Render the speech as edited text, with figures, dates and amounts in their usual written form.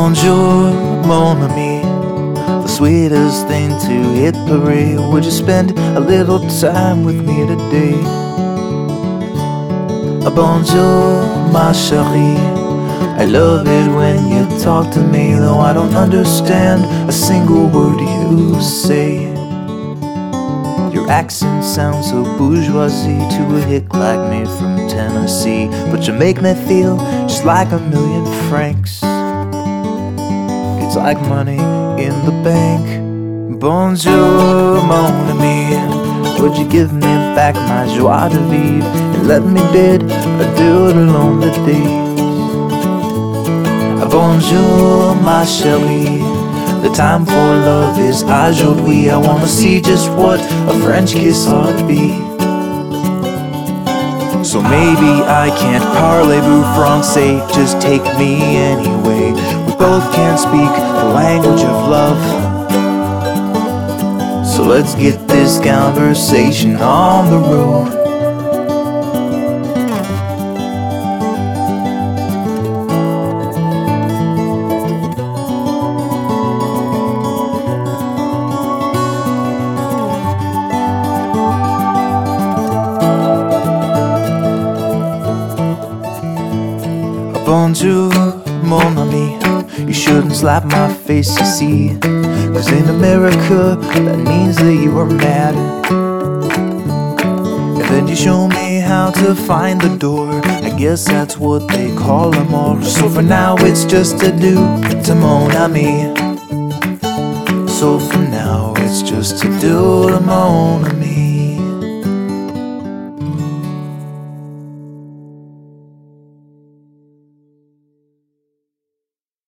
Bonjour, mon ami. The sweetest thing to hit parade. Would you spend a little time with me today? Bonjour, ma chérie. I love it when you talk to me, though I don't understand a single word you say. Your accent sounds so bourgeoisie to a hick like me from Tennessee, but you make me feel just like $1,000,000 francs. It's like money in the bank. Bonjour, mon ami. Would you give me back my joie de vivre and let me bid adieu to lonely days? Bonjour, ma chérie. The time for love is aujourd'hui. I wanna see just what a French kiss ought to be. So maybe I can't parlez-vous français, just take me anyway. We both can't speak the language of love, so let's get this conversation on the road. Bonjour, mon ami. You shouldn't slap my face, you see, 'cause in America that means that you are mad. And then you show me how to find the door. I guess that's what they call amour. So for now it's just adieu to mon ami. So for now it's just adieu to mon ami.